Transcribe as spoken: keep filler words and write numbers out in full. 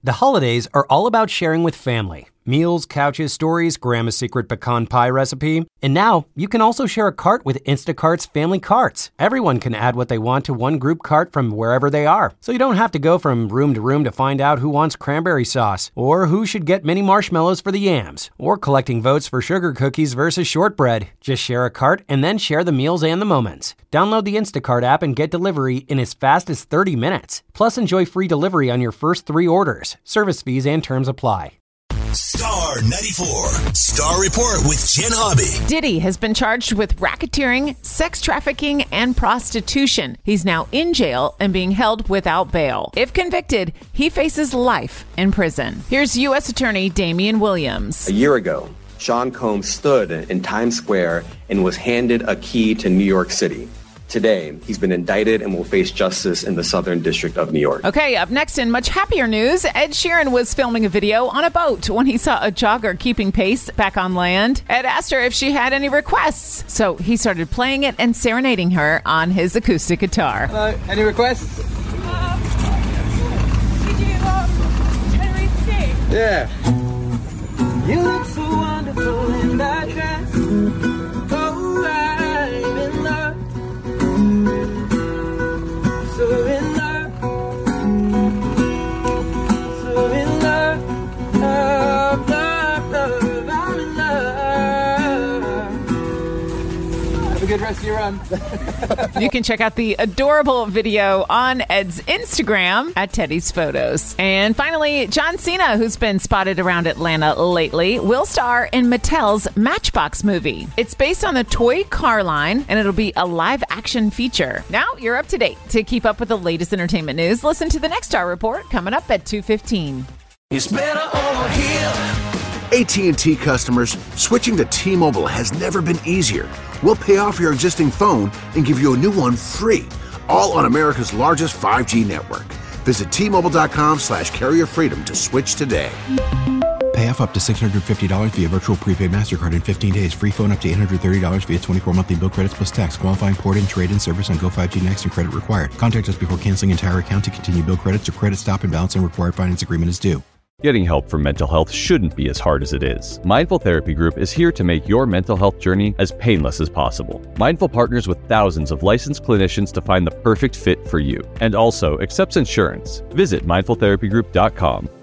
The holidays are all about sharing with family. Meals, couches, stories, Grandma's secret pecan pie recipe. And now, you can also share a cart with Instacart's Family Carts. Everyone can add what they want to one group cart from wherever they are. So you don't have to go from room to room to find out who wants cranberry sauce, or who should get mini marshmallows for the yams, or collecting votes for sugar cookies versus shortbread. Just share a cart and then share the meals and the moments. Download the Instacart app and get delivery in as fast as thirty minutes. Plus, enjoy free delivery on your first three orders. Service fees and terms apply. Star ninety-four, Star Report with Jen Hobby. Diddy has been charged with racketeering, sex trafficking, and prostitution. He's now in jail and being held without bail. If convicted, he faces life in prison. Here's U S Attorney Damian Williams. A year ago, Sean Combs stood in Times Square and was handed a key to New York City. Today, he's been indicted and will face justice in the Southern District of New York. Okay, up next in much happier news, Ed Sheeran was filming a video on a boat when he saw a jogger keeping pace back on land. Ed asked her if she had any requests, so he started playing it and serenading her on his acoustic guitar. Hello, any requests? Um, could you um, try to read the sing? Yeah. You look so wonderful in that dress. Oh, I'm in love. So in love, so in love, love, love, love, I'm in love. Have a good rest of your run. You can check out the adorable video on Ed's Instagram at Teddy's Photos. And finally, John Cena, who's been spotted around Atlanta lately, will star in Mattel's Matchbox movie. It's based on the toy car line, and it'll be a live-action feature. Now you're up to date. To keep up with the latest entertainment news, listen to the next Star Report coming up at two fifteen. It's better over here. A T and T customers, switching to T-Mobile has never been easier. We'll pay off your existing phone and give you a new one free, all on America's largest five G network. Visit T-Mobile.com slash carrier freedom to switch today. Pay off up to six hundred fifty dollars via virtual prepaid MasterCard in fifteen days. Free phone up to eight hundred thirty dollars via twenty-four monthly bill credits plus tax. Qualifying port-in, trade-in service on Go five G Next and credit required. Contact us before canceling entire account to continue bill credits or credit stop and balance and required finance agreement is due. Getting help for mental health shouldn't be as hard as it is. Mindful Therapy Group is here to make your mental health journey as painless as possible. Mindful partners with thousands of licensed clinicians to find the perfect fit for you, and also accepts insurance. Visit mindful therapy group dot com.